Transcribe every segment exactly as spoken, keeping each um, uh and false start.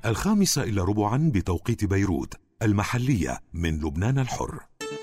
الخامسة إلى ربعا بتوقيت بيروت المحلية من لبنان الحر.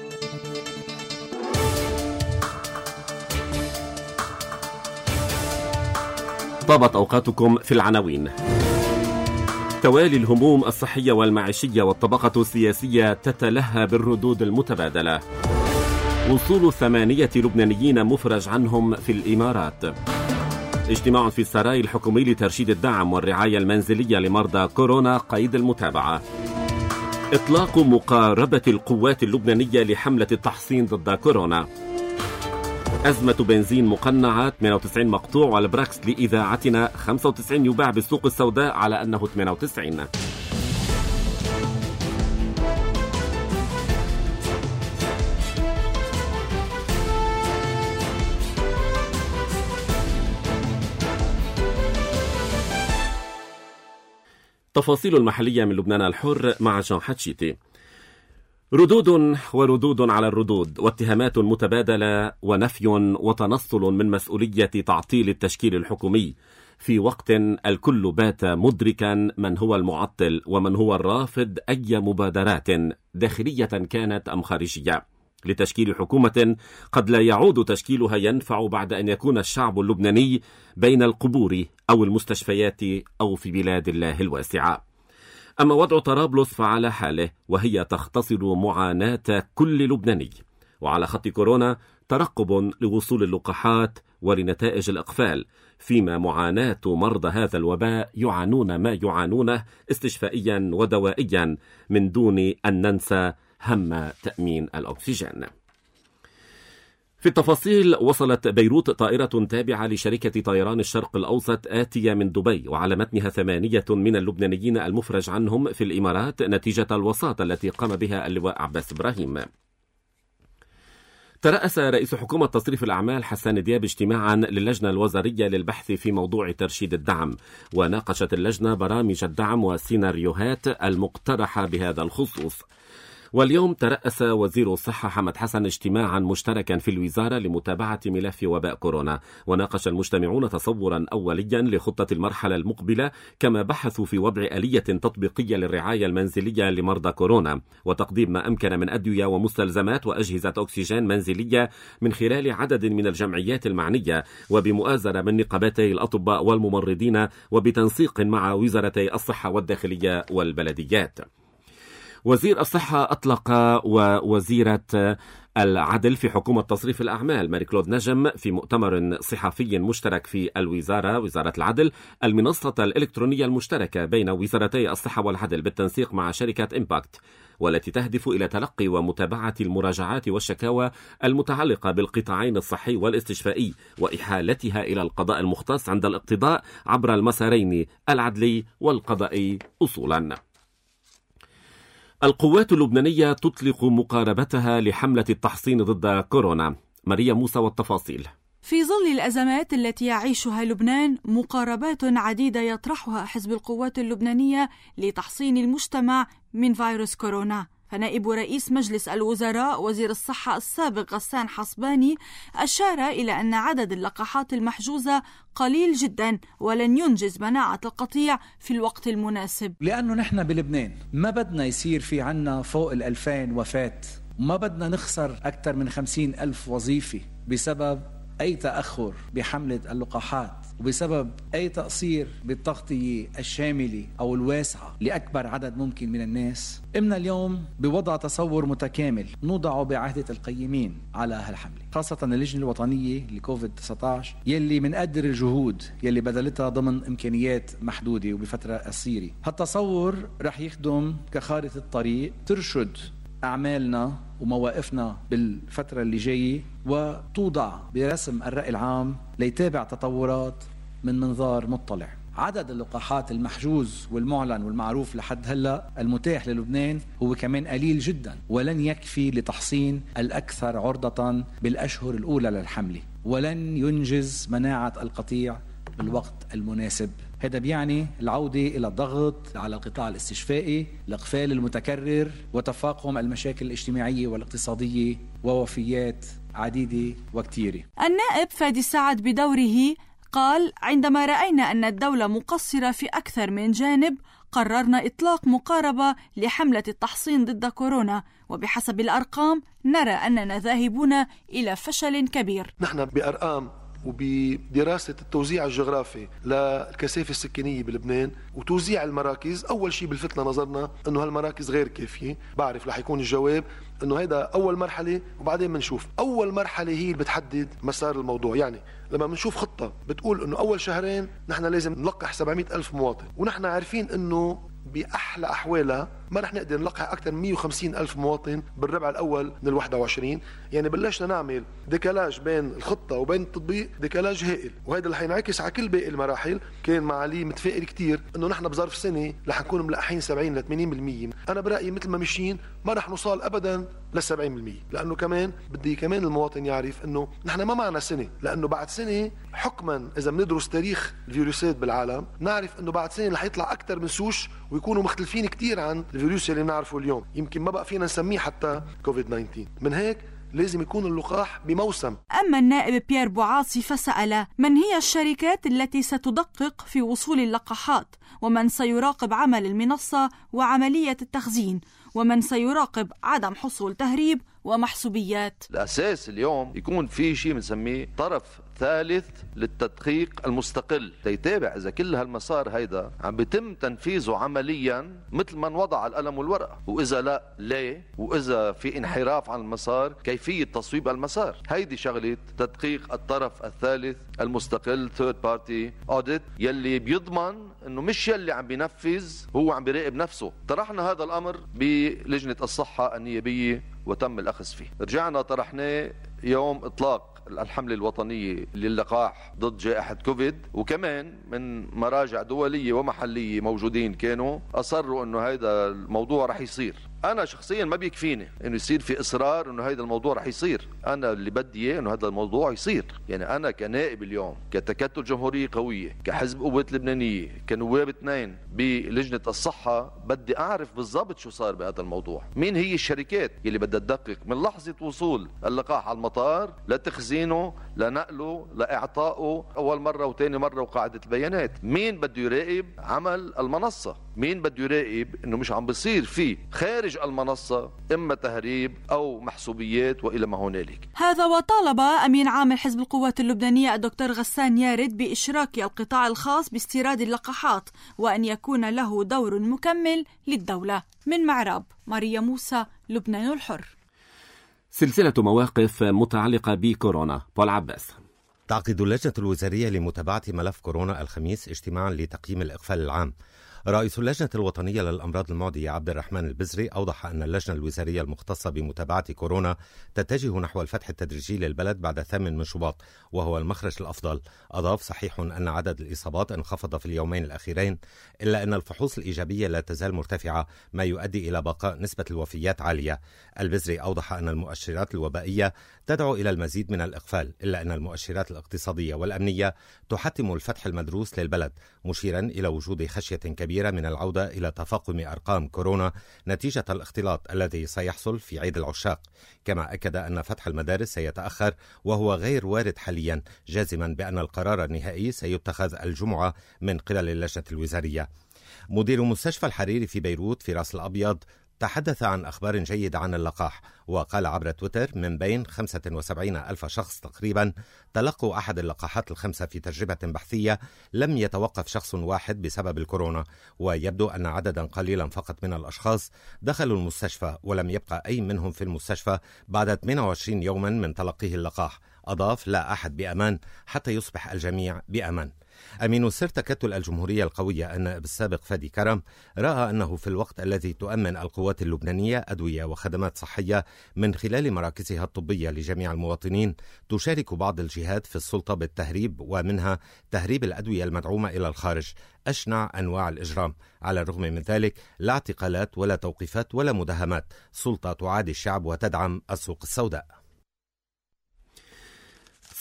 طابت أوقاتكم في العناوين. توالي الهموم الصحية والمعيشية والطبقة السياسية تتلهى بالردود المتبادلة. وصول ثمانية لبنانيين مفرج عنهم في الإمارات. اجتماع في السراي الحكومي لترشيد الدعم والرعاية المنزلية لمرضى كورونا قيد المتابعة. إطلاق مقاربة القوات اللبنانية لحملة التحصين ضد كورونا. أزمة بنزين مقنعة ثمانية وتسعين مقطوع، والبراكس لإذاعتنا خمسة وتسعين يباع بالسوق السوداء على أنه ثمانية وتسعين. تفاصيل المحلية من لبنان الحر مع جان حتشيتي. ردود وردود على الردود، واتهامات متبادلة ونفي وتنصل من مسؤولية تعطيل التشكيل الحكومي، في وقت الكل بات مدركا من هو المعطل ومن هو الرافض أي مبادرات داخلية كانت أم خارجية لتشكيل حكومة قد لا يعود تشكيلها ينفع بعد أن يكون الشعب اللبناني بين القبور أو المستشفيات أو في بلاد الله الواسعة. أما وضع طرابلس فعلى حاله، وهي تختصر معاناة كل لبناني. وعلى خط كورونا ترقب لوصول اللقاحات ولنتائج الإقفال، فيما معاناة مرضى هذا الوباء يعانون ما يعانونه استشفائيا ودوائيا، من دون أن ننسى هم تأمين الأكسجين. في التفاصيل، وصلت بيروت طائرة تابعة لشركة طيران الشرق الأوسط آتية من دبي، وعلى متنها ثمانية من اللبنانيين المفرج عنهم في الإمارات نتيجة الوساطة التي قام بها اللواء عباس إبراهيم. ترأس رئيس حكومة تصريف الأعمال حسان دياب اجتماعا للجنة الوزارية للبحث في موضوع ترشيد الدعم، وناقشت اللجنة برامج الدعم والسيناريوهات المقترحة بهذا الخصوص. واليوم ترأس وزير الصحة حمد حسن اجتماعا مشتركا في الوزارة لمتابعة ملف وباء كورونا، وناقش المجتمعون تصورا أوليا لخطة المرحلة المقبلة، كما بحثوا في وضع آلية تطبيقية للرعاية المنزلية لمرضى كورونا، وتقديم ما أمكن من أدوية ومستلزمات وأجهزة أكسجين منزلية من خلال عدد من الجمعيات المعنية، وبمؤازرة من نقابتي الأطباء والممرضين، وبتنسيق مع وزارتي الصحة والداخلية والبلديات. وزير الصحة أطلق ووزيرة العدل في حكومة تصريف الأعمال ماري كلود نجم في مؤتمر صحفي مشترك في الوزارة وزارة العدل المنصة الإلكترونية المشتركة بين وزارتي الصحة والعدل بالتنسيق مع شركة إمباكت، والتي تهدف إلى تلقي ومتابعة المراجعات والشكاوى المتعلقة بالقطاعين الصحي والاستشفائي وإحالتها إلى القضاء المختص عند الاقتضاء عبر المسارين العدلي والقضائي أصولا. القوات اللبنانية تطلق مقاربتها لحملة التحصين ضد كورونا. ماريا موسى والتفاصيل. في ظل الأزمات التي يعيشها لبنان، مقاربات عديدة يطرحها حزب القوات اللبنانية لتحصين المجتمع من فيروس كورونا. فنائب رئيس مجلس الوزراء وزير الصحة السابق غسان حصباني أشار إلى أن عدد اللقاحات المحجوزة قليل جدا ولن ينجز مناعة القطيع في الوقت المناسب. لأنه نحن بلبنان ما بدنا يصير في عنا فوق الألفين وفاة، وما بدنا نخسر أكثر من خمسين ألف وظيفة بسبب أي تأخر بحملة اللقاحات، وبسبب أي تقصير بالتغطية الشاملة أو الواسعة لأكبر عدد ممكن من الناس. إمنا اليوم بوضع تصور متكامل نوضع بعهدة القيمين على هالحملة، خاصة اللجنة الوطنية لكوفيد تسعة عشر يلي منقدر الجهود يلي بذلتها ضمن إمكانيات محدودة وبفترة قصيرة. هالتصور رح يخدم كخارطة طريق ترشد أعمالنا ومواقفنا بالفترة اللي جاية، وتوضع برسم الرأي العام ليتابع تطورات من منظار مطلع. عدد اللقاحات المحجوز والمعلن والمعروف لحد هلأ المتاح للبنان هو كمان قليل جدا، ولن يكفي لتحصين الأكثر عرضة بالأشهر الأولى للحملة، ولن ينجز مناعة القطيع بالوقت المناسب. هذا بيعني العودة إلى الضغط على القطاع الاستشفائي، الإقفال المتكرر، وتفاقم المشاكل الاجتماعية والاقتصادية، ووفيات عديدة وكثيرة. النائب فادي سعد بدوره قال: عندما رأينا أن الدولة مقصرة في أكثر من جانب، قررنا إطلاق مقاربة لحملة التحصين ضد كورونا، وبحسب الأرقام نرى أننا ذاهبون إلى فشل كبير. نحن بأرقام وبدراسة التوزيع الجغرافي للكثافة السكانية بلبنان وتوزيع المراكز، أول شيء بلفتنا نظرنا أنه هالمراكز غير كافية. بعرف رح يكون الجواب أنه هيدا أول مرحلة وبعدين بنشوف. أول مرحلة هي اللي بتحدد مسار الموضوع. يعني لما بنشوف خطة بتقول أنه أول شهرين نحن لازم نلقح سبعمئة ألف مواطن، ونحن عارفين أنه بأحلى أحوالها ما رح نقدر نلقح أكثر من مئة وخمسين ألف مواطن بالربع الأول من الواحد وعشرين. يعني بلشنا نعمل ديكالاج بين الخطة وبين التطبيق، ديكالاج هائل، وهذا اللي حينعكس على كل باقي المراحل. كان معالي متفائل كتير إنه نحن بظرف سنة رح نكون ملقحين سبعين ل ثمانين بالمئة. أنا برأيي مثل ما مشين ما رح نوصل أبدا لل سبعين بالمئة، لأنه كمان بدي كمان المواطن يعرف إنه نحن ما معنا سنة، لأنه بعد سنة حكما إذا بندرس تاريخ الفيروسات بالعالم نعرف إنه بعد سنة رح يطلع أكثر من سوش ويكونوا مختلفين كتير عن الفيروس اللي نعرفه اليوم. يمكن ما بقى فينا نسميه حتى كوفيد تسعة عشر. من هيك لازم يكون اللقاح بموسم. أما النائب بيير بوعاصي فسأل من هي الشركات التي ستدقق في وصول اللقاحات، ومن سيراقب عمل المنصة وعملية التخزين، ومن سيراقب عدم حصول تهريب ومحسوبيات. الأساس اليوم يكون في شيء بنسميه طرف ثالث للتدقيق المستقل يتابع إذا كل هالمسار هيدا عم بيتم تنفيذه عمليا مثل ما وضع على القلم والورقة، وإذا لا ليه، وإذا في انحراف عن المسار كيفية تصويب المسار. هيدي شغلة تدقيق الطرف الثالث المستقل third party audit يلي بيضمن إنه مش يلي عم بينفذ هو عم بيراقب نفسه. طرحنا هذا الأمر بلجنة الصحة النيابية وتم الأخذ فيه. رجعنا طرحناه يوم إطلاق الحملة الوطنية للقاح ضد جائحة كوفيد، وكمان من مراجع دولية ومحلية موجودين كانوا أصروا أنه هذا الموضوع رح يصير. أنا شخصيا ما بيكفيني أنه يصير في إصرار أنه هذا الموضوع رح يصير، أنا اللي بدي إياه أنه هذا الموضوع يصير. يعني أنا كنائب اليوم كتكتل جمهورية قوية كحزب قوة لبنانية كنواب اثنين بلجنة الصحة بدي أعرف بالضبط شو صار بهذا الموضوع، مين هي الشركات اللي بدها تدقق من لحظة وصول اللقاح على المطار لتخزينه لنقله لإعطائه أول مرة وثاني مرة وقاعدة البيانات. مين بده يراقب عمل المنصة، مين بده يراقب أنه مش عم بصير فيه خارج المنصة إما تهريب أو محسوبيات وإلى ما هنالك. هذا وطالب أمين عام حزب القوات اللبنانية الدكتور غسان يارد بإشراك القطاع الخاص باستيراد اللقاحات وأن يكون له دور مكمل للدولة. من معراب، ماريا موسى، لبنان الحر. سلسلة مواقف متعلقة بكورونا. بول عباس. تعقد اللجنة الوزارية لمتابعة ملف كورونا الخميس اجتماعا لتقييم الإقفال العام. رئيس اللجنة الوطنية للأمراض المعدية عبد الرحمن البزري أوضح أن اللجنة الوزارية المختصة بمتابعة كورونا تتجه نحو الفتح التدريجي للبلد بعد ثامن من شباط، وهو المخرج الأفضل. أضاف: صحيح أن عدد الإصابات انخفض في اليومين الأخيرين، إلا أن الفحوص الإيجابية لا تزال مرتفعة، ما يؤدي إلى بقاء نسبة الوفيات عالية. البزري أوضح أن المؤشرات الوبائية تدعو إلى المزيد من الإقفال، إلا أن المؤشرات الاقتصادية والأمنية تحتم الفتح المدروس للبلد، مشيرا إلى وجود خشية كبيرة من العودة إلى تفاقم أرقام كورونا نتيجة الاختلاط الذي سيحصل في عيد العشاق. كما أكد أن فتح المدارس سيتأخر وهو غير وارد حاليا، جازما بأن القرار النهائي سيتخذ الجمعة من قبل اللجنة الوزارية. مدير مستشفى الحريري في بيروت في راس الأبيض تحدث عن أخبار جيدة عن اللقاح، وقال عبر تويتر: من بين خمسة وسبعين ألف شخص تقريبا تلقوا أحد اللقاحات الخمسة في تجربة بحثية، لم يتوقف شخص واحد بسبب الكورونا، ويبدو أن عددا قليلا فقط من الأشخاص دخلوا المستشفى ولم يبقى أي منهم في المستشفى بعد ثمانية وعشرين يوما من تلقيه اللقاح. أضاف: لا أحد بأمان حتى يصبح الجميع بأمان. أمين سر تكتل الجمهورية القوية النائب السابق فادي كرم رأى أنه في الوقت الذي تؤمن القوات اللبنانية أدوية وخدمات صحية من خلال مراكزها الطبية لجميع المواطنين، تشارك بعض الجهات في السلطة بالتهريب، ومنها تهريب الأدوية المدعومة إلى الخارج، أشنع أنواع الإجرام. على الرغم من ذلك لا اعتقالات ولا توقيفات ولا مداهمات، سلطة تعادي الشعب وتدعم السوق السوداء.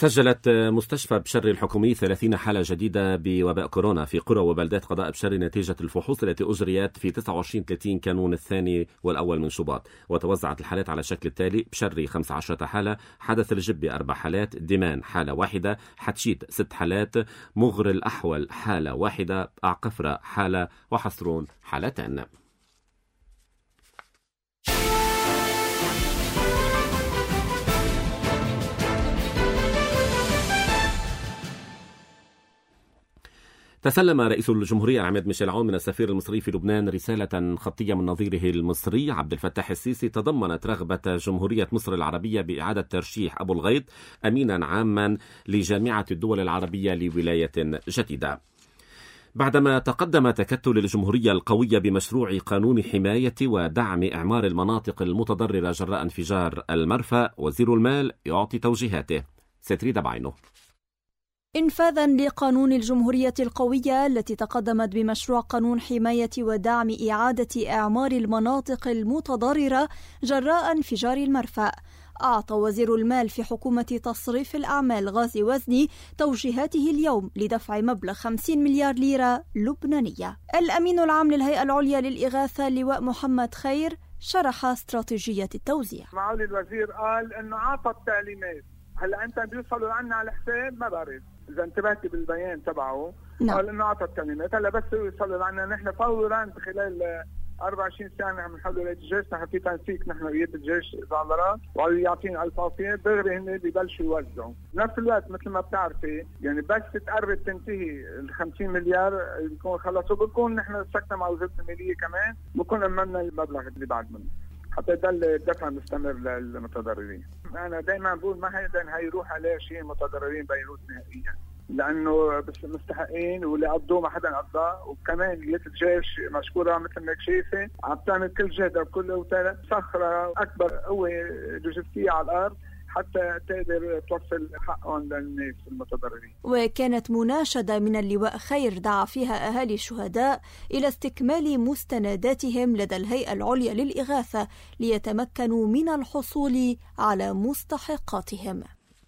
سجلت مستشفى بشر الحكومي ثلاثين حالة جديدة بوباء كورونا في قرى وبلدات قضاء بشر نتيجة الفحوص التي أجريت في تسعة وعشرين ثلاثين كانون الثاني والأول من شباط. وتوزعت الحالات على الشكل التالي: بشري خمسة عشر حالة، حدث الجبي أربع حالات، دمان حالة واحدة، حتشيت ست حالات، مغر الأحول حالة واحدة، أعقفرة حالة، وحصرون حالتين. تسلم رئيس الجمهورية عماد ميشيل عون من السفير المصري في لبنان رسالة خطية من نظيره المصري عبد الفتاح السيسي تضمنت رغبة جمهورية مصر العربية بإعادة ترشيح أبو الغيط أمينا عاما لجامعة الدول العربية لولاية جديدة. بعدما تقدم تكتل الجمهورية القوية بمشروع قانون حماية ودعم إعمار المناطق المتضررة جراء انفجار المرفأ، وزير المال يعطي توجيهاته. ستريد بعينه. إنفاذا لقانون الجمهورية القوية التي تقدمت بمشروع قانون حماية ودعم إعادة إعمار المناطق المتضررة جراء انفجار المرفأ، أعطى وزير المال في حكومة تصريف الأعمال غازي وزني توجيهاته اليوم لدفع مبلغ خمسين مليار ليرة لبنانية. الأمين العام للهيئة العليا للإغاثة اللواء محمد خير شرح استراتيجية التوزيع. معالي الوزير قال إنه أعطى التعليمات، هلا أنت بيوصلوا عنا على حساب ما بعرف إذا انتبهتي بالبيان تبعه. نعم. قال إنه أعطى التعليمات، هلا بس يوصلوا عنا نحن فورا خلال أربعة وعشرين ساعة نحن بنحول ولاية الجيش، نحن في تنسيق نحن ويا الجيش إذا على الراس ويعطينا الفاصيل دغري هن ببلشوا يوزعوا. بنفس الوقت مثل ما بتعرفي يعني بس تقرب تنتهي ال خمسين مليار بيكون خلصوا، بكون نحن سكتنا مع وزارة المالية كمان، بكون أمامنا المبلغ اللي بعد منه حتى يضل الدفع مستمر للمتضررين. أنا دائما بقول ما حدا هيروح عليه شيء متضررين بيروت نهائيا، لأنه بس مستحقين واللي قضوه ما حدا قضاه، وكمان جهة الجيش مشكورة مثل ما شايفة عم تعمل كل جهدها بكل قوتها، صخرة أكبر قوة لوجستية على الأرض حتى تقدر توصل حقهم للناس المتضررين. وكانت مناشدة من اللواء خير دعا فيها أهالي الشهداء إلى استكمال مستنداتهم لدى الهيئة العليا للإغاثة ليتمكنوا من الحصول على مستحقاتهم.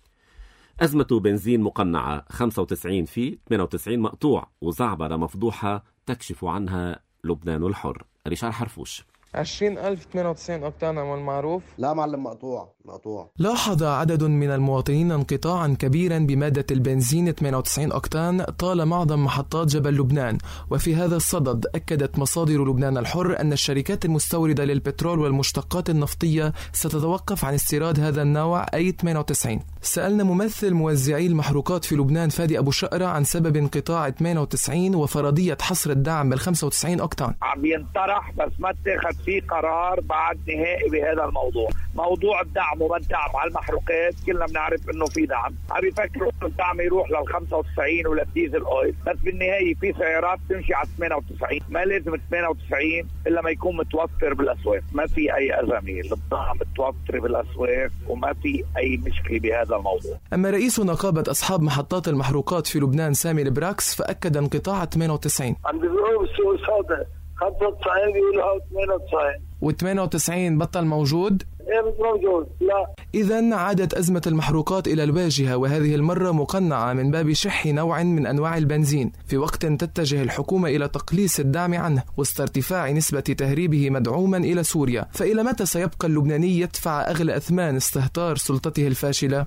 أزمة بنزين مقنعة خمسة وتسعين في ثمانية وتسعين مقطوع وزعبرة مفضوحة تكشف عنها لبنان الحر. ريشار حرفوش. عشرين ألف ثمانية وتسعين أوكتان عمل معروف. لا معلم مقطوع مقطوع. لاحظ عدد من المواطنين انقطاعا كبيرا بمادة البنزين ثمانية وتسعين أوكتان طال معظم محطات جبل لبنان. وفي هذا الصدد أكدت مصادر لبنان الحر أن الشركات المستوردة للبترول والمشتقات النفطية ستتوقف عن استيراد هذا النوع أي ثمانية وتسعين. سألنا ممثل موزعي المحروقات في لبنان فادي أبو شقرة عن سبب انقطاع ثمانية وتسعين وفرضية حصر الدعم بال خمسة وتسعين أوكتان. عم ينطرح بس ما اتخذ فيه قرار بعد نهائي بهذا الموضوع. موضوع الدعم وما الدعم على المحروقات كلنا بنعرف انه في دعم، عم يفكروا انه الدعم يروح لل خمسة وتسعين ولا الديزل اويل، بس بالنهايه في سيارات تمشي على ثمانية وتسعين، ما لازم ثمانية وتسعين الا ما يكون متوفر بالاسواق، ما في اي ازمه، البضاعه متوفره بالاسواق وما في اي مشكله بهذا الموضوع. اما رئيس نقابه اصحاب محطات المحروقات في لبنان سامي البراكس فاكد انقطاع ثمانية وتسعين. عم بيقولوا بالسوق السوداء خمسة وتسعين بيقولوا ثمانية وتسعين و ثمانية وتسعين بطل موجود؟ ايه مش موجود، لا. إذن عادت أزمة المحروقات إلى الواجهة، وهذه المرة مقنعة من باب شح نوع من أنواع البنزين، في وقت تتجه الحكومة إلى تقليص الدعم عنه وسط ارتفاع نسبة تهريبه مدعوما إلى سوريا. فإلى متى سيبقى اللبناني يدفع أغلى أثمان استهتار سلطته الفاشلة؟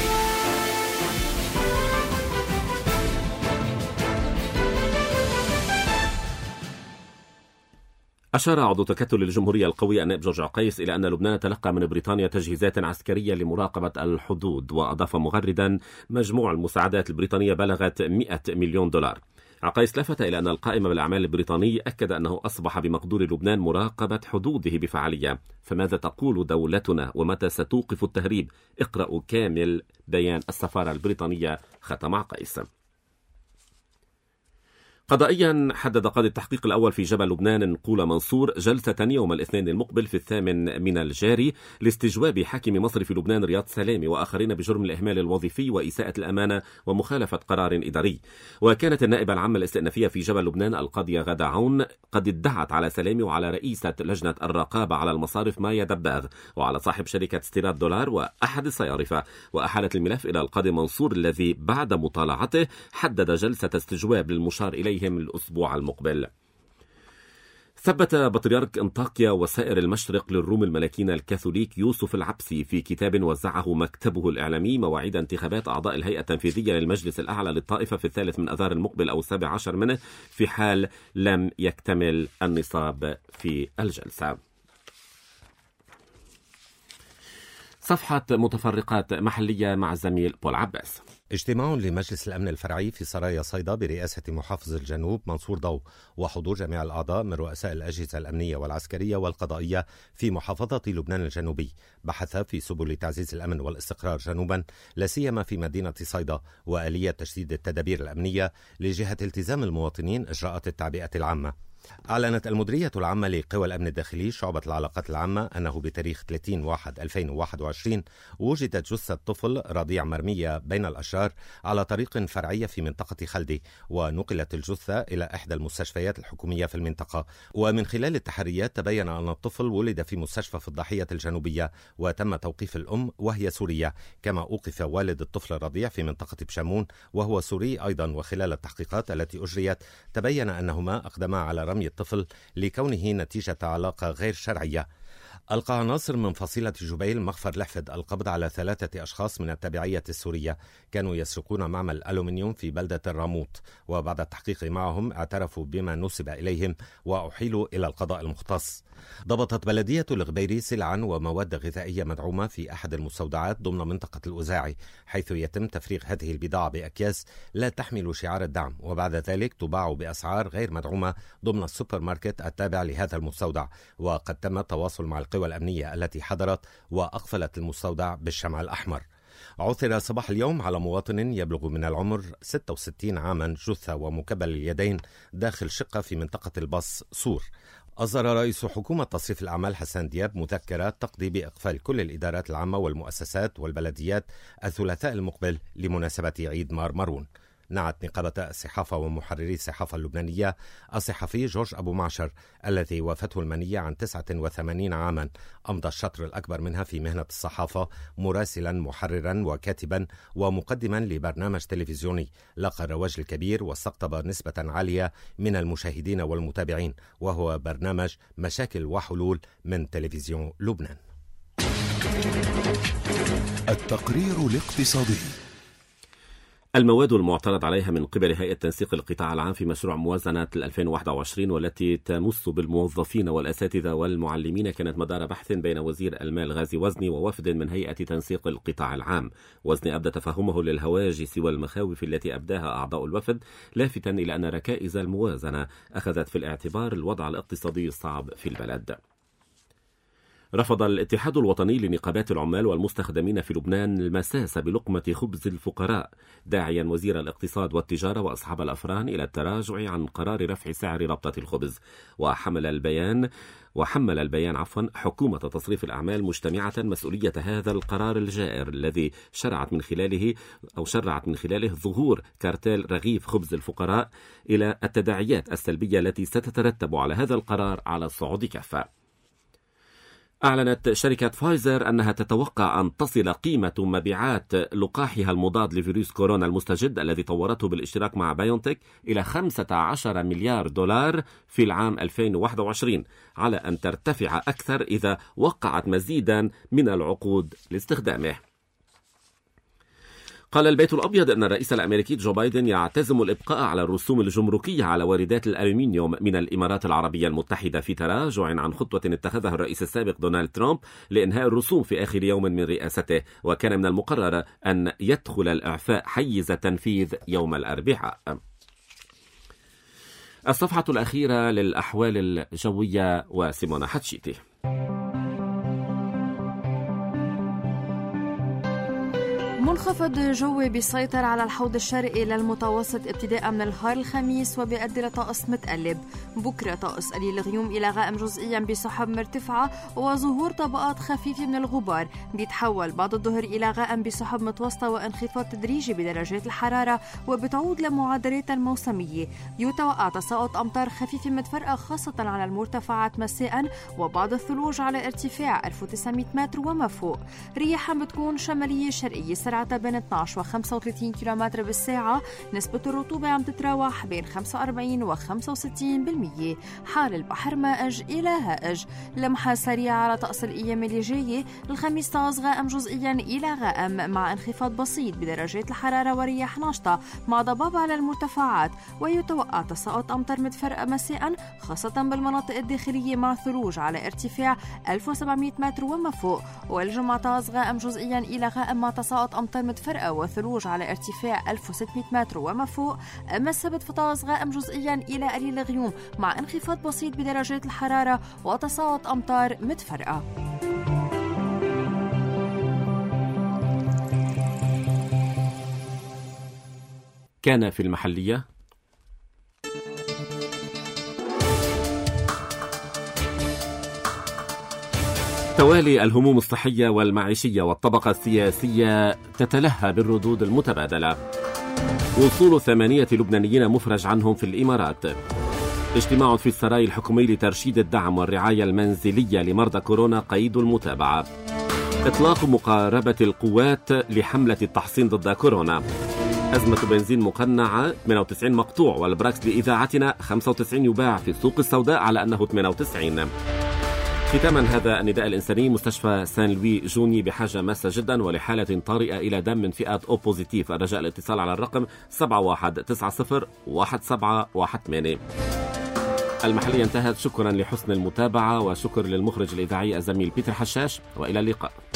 أشار عضو تكتل الجمهورية القوية النائب جورج عقيس إلى أن لبنان تلقى من بريطانيا تجهيزات عسكرية لمراقبة الحدود، وأضاف مغردا مجموع المساعدات البريطانية بلغت مئة مليون دولار. عقيس لفت إلى أن القائم بالأعمال البريطاني أكد أنه أصبح بمقدور لبنان مراقبة حدوده بفعالية. فماذا تقول دولتنا ومتى ستوقف التهريب؟ اقرأوا كامل بيان السفارة البريطانية، ختم عقيس. قضائيا حدد قاضي التحقيق الأول في جبل لبنان نقول منصور جلسة يوم الاثنين المقبل في الثامن من الجاري لاستجواب حاكم مصر في لبنان رياض سلامي وآخرين بجرم الإهمال الوظيفي وإساءة الأمانة ومخالفة قرار إداري. وكانت النائبة العامة الاستئنافية في جبل لبنان القاضية غادة عون قد ادعت على سلامي وعلى رئيسة لجنة الرقابة على المصارف مايا دباغ وعلى صاحب شركة استيراد دولار وأحد الصيارفة، وأحالت الملف إلى القاضي منصور الذي بعد مطالعته حدد جلسة استجواب للمشار إليه الأسبوع المقبل. ثبت بطريرك انطاكيا وسائر المشرق للروم الملكين الكاثوليك يوسف العبسي في كتاب وزعه مكتبه الإعلامي مواعيد انتخابات أعضاء الهيئة التنفيذية للمجلس الأعلى للطائفة في الثالث من أذار المقبل أو السابع عشر منه في حال لم يكتمل النصاب في الجلسة. صفحة متفرقات محلية مع الزميل بول عباس. اجتماع لمجلس الأمن الفرعي في سرايا صيدا برئاسة محافظ الجنوب منصور ضو وحضور جميع الأعضاء من رؤساء الأجهزة الأمنية والعسكرية والقضائية في محافظة لبنان الجنوبي بحث في سبل تعزيز الأمن والاستقرار جنوبا لا سيما في مدينة صيدا وآلية تشديد التدابير الأمنية لجهة التزام المواطنين إجراءات التعبئة العامة. أعلنت المديرية العامة لقوى الأمن الداخلي شعبة العلاقات العامة أنه بتاريخ ثلاثين واحد ألفين وواحد وعشرين وجدت جثة طفل رضيع مرمية بين الأشجار على طريق فرعية في منطقة خلدي، ونقلت الجثة إلى إحدى المستشفيات الحكومية في المنطقة. ومن خلال التحريات تبين أن الطفل ولد في مستشفى في الضاحية الجنوبية وتم توقيف الأم وهي سورية، كما أوقف والد الطفل الرضيع في منطقة بشامون وهو سوري أيضا. وخلال التحقيقات التي أجريت تبين أنهما أقدما على رمي الطفل لكونه نتيجة علاقة غير شرعية. ألقى عناصر من فصيلة جبيل مخفر لحفد القبض على ثلاثة أشخاص من التبعية السورية كانوا يسرقون معمل ألومنيوم في بلدة الراموت، وبعد التحقيق معهم اعترفوا بما نسب إليهم وأحيلوا إلى القضاء المختص. ضبطت بلدية الغبيري سلعا ومواد غذائية مدعومة في أحد المستودعات ضمن منطقة الأزاعي، حيث يتم تفريغ هذه البضاعة بأكياس لا تحمل شعار الدعم، وبعد ذلك تباع بأسعار غير مدعومة ضمن السوبر ماركت التابع لهذا المستودع. وقد تم التواصل مع القوى الأمنية التي حضرت وأقفلت المستودع بالشمع الأحمر. عثر صباح اليوم على مواطن يبلغ من العمر ستة وستين عاما جثة ومكبل اليدين داخل شقة في منطقة البص سور. أصدر رئيس حكومة تصريف الأعمال حسان دياب مذكرة تقضي بإقفال كل الإدارات العامة والمؤسسات والبلديات الثلاثاء المقبل لمناسبة عيد مار مارون. نعت نقابة الصحافة ومحرري الصحافة اللبنانية الصحفي جورج أبو معشر الذي وافته المنية عن تسعة وثمانين عاما أمضى الشطر الأكبر منها في مهنة الصحافة مراسلا محررا وكاتبا ومقدما لبرنامج تلفزيوني لقى الرواج الكبير واستقطب نسبة عالية من المشاهدين والمتابعين، وهو برنامج مشاكل وحلول من تلفزيون لبنان. التقرير الاقتصادي. المواد المعترض عليها من قبل هيئة تنسيق القطاع العام في مشروع موازنة ألفين وواحد وعشرين والتي تمس بالموظفين والأساتذة والمعلمين كانت مدار بحث بين وزير المال غازي وزني ووفد من هيئة تنسيق القطاع العام. وزني أبدى تفهمه للهواجس والمخاوف التي أبداها أعضاء الوفد، لافتا إلى أن ركائز الموازنة أخذت في الاعتبار الوضع الاقتصادي الصعب في البلد. رفض الاتحاد الوطني لنقابات العمال والمستخدمين في لبنان المساس بلقمة خبز الفقراء، داعيا وزير الاقتصاد والتجارة وأصحاب الأفران إلى التراجع عن قرار رفع سعر ربطة الخبز. وحمل البيان وحمل البيان عفوا حكومة تصريف الأعمال مجتمعة مسؤولية هذا القرار الجائر الذي شرعت من خلاله أو شرعت من خلاله ظهور كارتيل رغيف خبز الفقراء إلى التداعيات السلبية التي ستترتب على هذا القرار على الصعود كافة. أعلنت شركة فايزر أنها تتوقع أن تصل قيمة مبيعات لقاحها المضاد لفيروس كورونا المستجد الذي طورته بالاشتراك مع بايونتك إلى خمسة عشر مليار دولار في العام ألفين وواحد وعشرين، على أن ترتفع أكثر إذا وقعت مزيدا من العقود لاستخدامه. قال البيت الأبيض أن الرئيس الأمريكي جو بايدن يعتزم الإبقاء على الرسوم الجمركية على واردات الألومنيوم من الإمارات العربية المتحدة في تراجع عن خطوة اتخذها الرئيس السابق دونالد ترامب لإنهاء الرسوم في آخر يوم من رئاسته، وكان من المقرر أن يدخل الإعفاء حيز التنفيذ يوم الأربعاء. الصفحة الأخيرة للأحوال الجوية وسيمونا حتشيتي. منخفض جوي بيسيطر على الحوض الشرقي للمتوسط ابتداء من نهار الخميس وبيؤدي لطقس متقلب. بكرة طقس قليل الغيوم إلى غائم جزئيا بسحب مرتفعة وظهور طبقات خفيفة من الغبار. بيتحول بعد الظهر إلى غائم بسحب متوسطة وانخفاض تدريجي بدرجات الحرارة وبتعود لمعادلات الموسمية. يتوقع تساقط أمطار خفيفة متفرقة خاصة على المرتفعات مساء وبعض الثلوج على ارتفاع ألف وتسعمائة متر وما فوق. رياح بتكون شمالية شرقية سرعتها بين اثنعش وخمسة وثلاثين كيلومتر بالساعة. نسبة الرطوبة عم تتراوح بين خمسة وأربعين وخمسة وستين بالمية. حال البحر مائج إلى هائج. لمحة سريعة على طقس الأيام اللي جاية. الخميس طقس غائم جزئيا إلى غائم مع انخفاض بسيط بدرجات الحرارة ورياح ناشطة مع ضباب على المرتفعات. ويتوقع تساقط أمطار متفرقة مساء خاصة بالمناطق الداخلية مع ثلوج على ارتفاع ألف وسبعمائة متر وما فوق. والجمعة طقس غائم جزئيا إلى غائم مع تساقط أمطار متفرقة وثلوج على ارتفاع ألف وستمائة متر وما فوق. أما السبت فطقس غائم جزئيا إلى قليل غيوم مع انخفاض بسيط بدرجات الحرارة وتساقط أمطار متفرقة. كان في المحلية توالي الهموم الصحية والمعيشية والطبقة السياسية تتلهى بالردود المتبادلة. وصول ثمانية لبنانيين مفرج عنهم في الإمارات. اجتماع في السراي الحكومي لترشيد الدعم والرعاية المنزلية لمرضى كورونا قيد المتابعة. إطلاق مقاربة القوات لحملة التحصين ضد كورونا. أزمة بنزين مقنعة ثمانية وتسعين مقطوع والبراكس لإذاعتنا خمسة وتسعين يباع في السوق السوداء على أنه ثمانية وتسعين. ختاما هذا النداء الإنساني. مستشفى سان لوي جوني بحاجة ماسة جدا ولحالة طارئة إلى دم من فئة أو بوزيتيف. الرجاء الاتصال على الرقم سبعة واحد تسعة صفر واحد سبعة واحد ثمانية. المحلية انتهت. شكرا لحسن المتابعة وشكر للمخرج الإذاعي الزميل بيتر حشاش وإلى اللقاء.